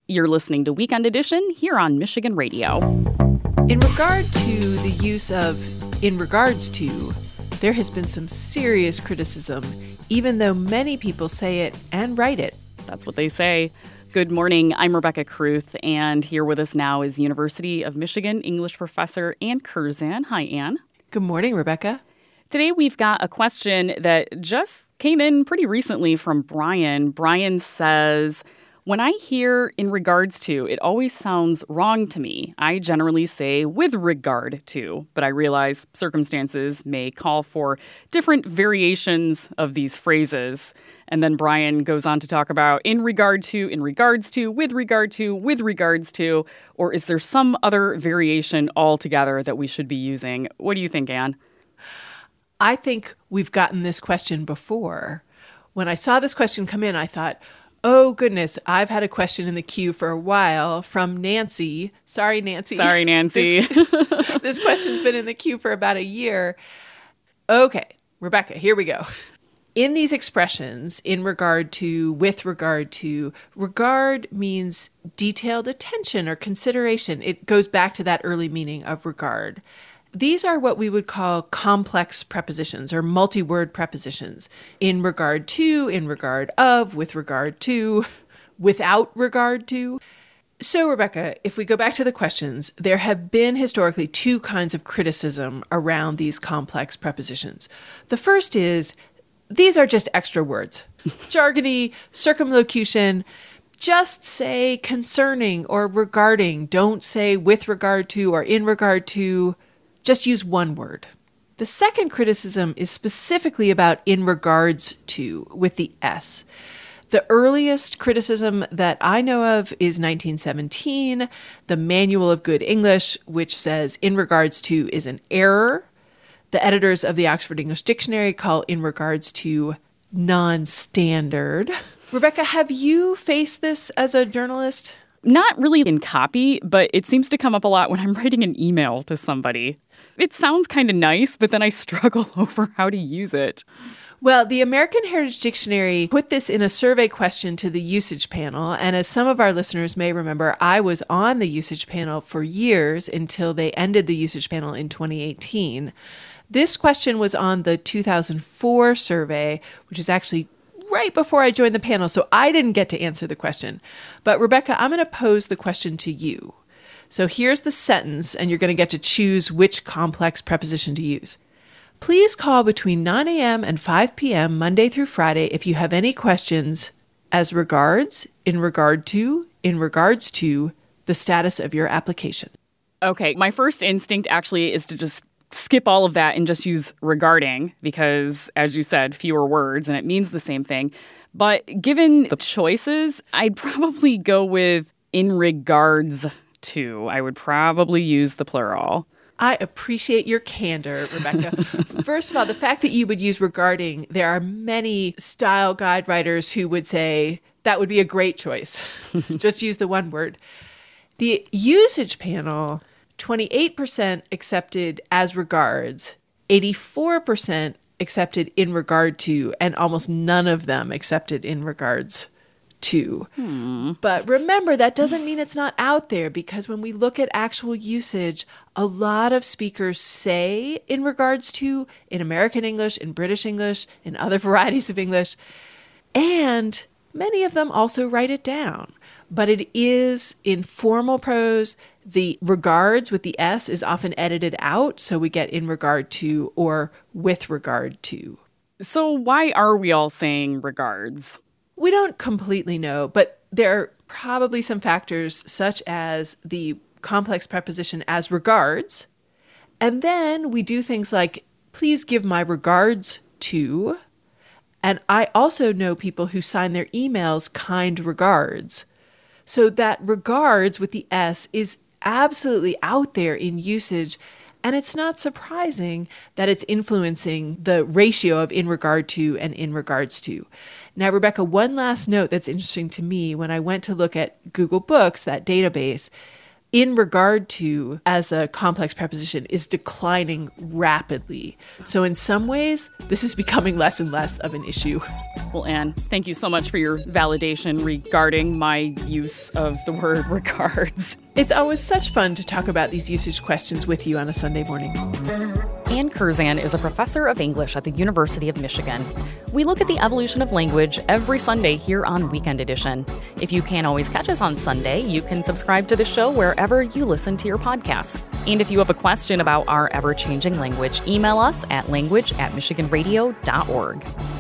You're listening to Weekend Edition here on Michigan Radio. In regard to the use of in regards to, there has been some serious criticism, even though many people say it and write it. That's what they say. Good morning. I'm Rebecca Kruth, and here with us now is University of Michigan English professor Ann Curzan. Hi, Ann. Good morning, Rebecca. Today we've got a question that just came in pretty recently from Brian. Brian says, when I hear in regards to, it always sounds wrong to me. I generally say with regard to, but I realize circumstances may call for different variations of these phrases. And then Brian goes on to talk about in regard to, in regards to, with regard to, with regards to, or is there some other variation altogether that we should be using? What do you think, Ann? I think we've gotten this question before. When I saw this question come in, I thought, oh, goodness, I've had a question in the queue for a while from Nancy. Sorry, Nancy. Sorry, Nancy. This question's been in the queue for about a year. Okay, Rebecca, here we go. In these expressions, in regard to, with regard to, regard means detailed attention or consideration. It goes back to that early meaning of regard. These are what we would call complex prepositions or multi-word prepositions. In regard to, in regard of, with regard to, without regard to. So, Rebecca, if we go back to the questions, there have been historically two kinds of criticism around these complex prepositions. The first is, these are just extra words. Jargony, circumlocution. Just say concerning or regarding. Don't say with regard to or in regard to. Just use one word. The second criticism is specifically about in regards to with the S. The earliest criticism that I know of is 1917, the Manual of Good English, which says in regards to is an error. The editors of the Oxford English Dictionary call in regards to non-standard. Rebecca, have you faced this as a journalist? Not really in copy, but it seems to come up a lot when I'm writing an email to somebody. It sounds kind of nice, but then I struggle over how to use it. Well, the American Heritage Dictionary put this in a survey question to the usage panel. And as some of our listeners may remember, I was on the usage panel for years until they ended the usage panel in 2018. This question was on the 2004 survey, which is actually right before I joined the panel, so I didn't get to answer the question. But Rebecca, I'm going to pose the question to you. So here's the sentence, and you're going to get to choose which complex preposition to use. Please call between 9 a.m. and 5 p.m. Monday through Friday if you have any questions as regards, in regards to the status of your application. Okay, my first instinct actually is to just skip all of that and just use regarding because, as you said, fewer words and it means the same thing. But given the choices, I'd probably go with in regards to. I would probably use the plural. I appreciate your candor, Rebecca. First of all, the fact that you would use regarding, there are many style guide writers who would say that would be a great choice. Just use the one word. The usage panel, 28% accepted as regards, 84% accepted in regard to, and almost none of them accepted in regards to. But remember, that doesn't mean it's not out there, because when we look at actual usage, a lot of speakers say in regards to in American English, in British English, in other varieties of English, and many of them also write it down. But it is in formal prose. The regards with the S is often edited out, so we get in regard to or with regard to. So why are we all saying regards? We don't completely know, but there are probably some factors such as the complex preposition as regards, and then we do things like, please give my regards to, and I also know people who sign their emails kind regards. So that regards with the S is absolutely out there in usage, and it's not surprising that it's influencing the ratio of in regard to and in regards to. Now, Rebecca, one last note that's interesting to me when I went to look at Google Books, that database, in regard to as a complex preposition is declining rapidly. So in some ways, this is becoming less and less of an issue. Well, Anne, thank you so much for your validation regarding my use of the word regards. It's always such fun to talk about these usage questions with you on a Sunday morning. Anne Curzan is a professor of English at the University of Michigan. We look at the evolution of language every Sunday here on Weekend Edition. If you can't always catch us on Sunday, you can subscribe to the show wherever you listen to your podcasts. And if you have a question about our ever-changing language, email us at language@michiganradio.org.